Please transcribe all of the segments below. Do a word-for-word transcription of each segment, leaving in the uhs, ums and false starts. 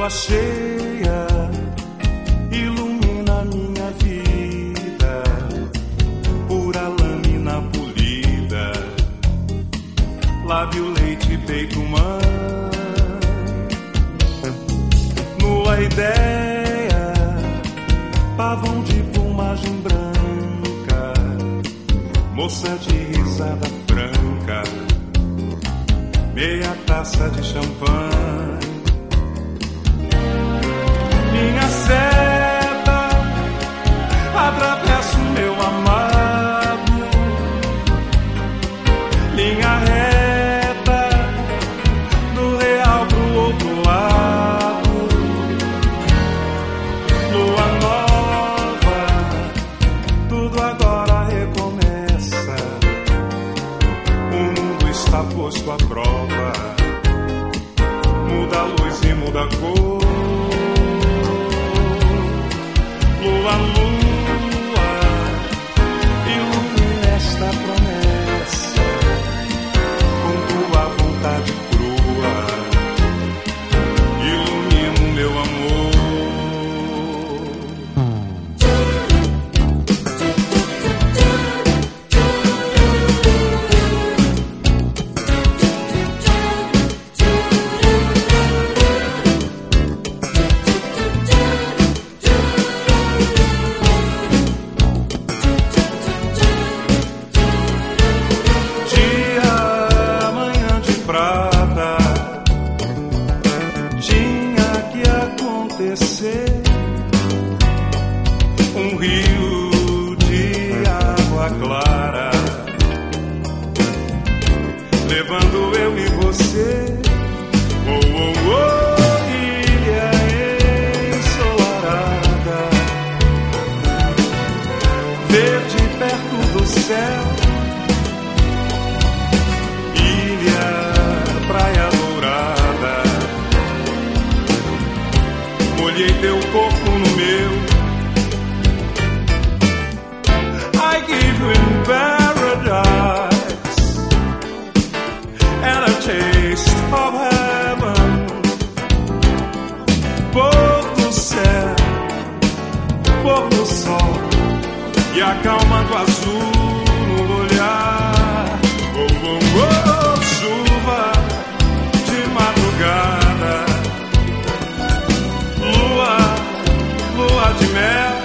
lua cheia ilumina minha vida, pura lâmina polida, lábio, leite, peito, mãe. Nua ideia, pavão de plumagem branca, moça de risada franca, meia taça de champanhe. Minha seta atravessa o meu amado, linha reta do real pro outro lado. Lua nova, tudo agora recomeça. O mundo está posto à prova, muda a luz e muda a cor. Lua, lua, ilumina esta promessa com tua vontade crua, ilumina o meu amor. Um rio de água clara, levando eu e você. Oh, oh, oh, ilha ensolarada, verde perto do céu, ilha, praia dourada. Molhei teu corpo no meu, I give you in paradise and a taste of heaven. Pôr do céu, pôr do sol e a calma do azul no olhar. Oh, oh, oh, chuva de madrugada, lua, lua de mel.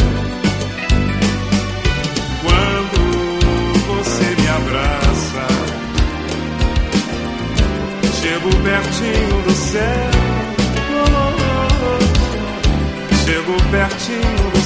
Quando você me abraça, chego pertinho do céu, chego pertinho do